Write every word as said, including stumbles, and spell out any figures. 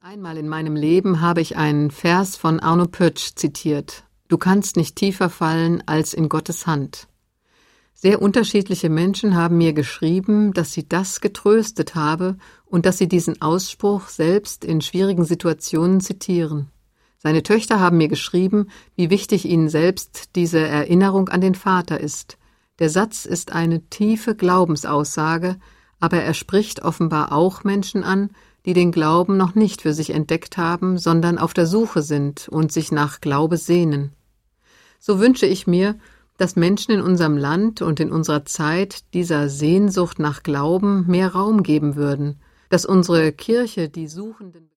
Einmal in meinem Leben habe ich einen Vers von Arno Pötsch zitiert. Du kannst nicht tiefer fallen als in Gottes Hand. Sehr unterschiedliche Menschen haben mir geschrieben, dass sie das getröstet habe und dass sie diesen Ausspruch selbst in schwierigen Situationen zitieren. Seine Töchter haben mir geschrieben, wie wichtig ihnen selbst diese Erinnerung an den Vater ist. Der Satz ist eine tiefe Glaubensaussage, aber er spricht offenbar auch Menschen an, die den Glauben noch nicht für sich entdeckt haben, sondern auf der Suche sind und sich nach Glaube sehnen. So wünsche ich mir, dass Menschen in unserem Land und in unserer Zeit dieser Sehnsucht nach Glauben mehr Raum geben würden, dass unsere Kirche die Suchenden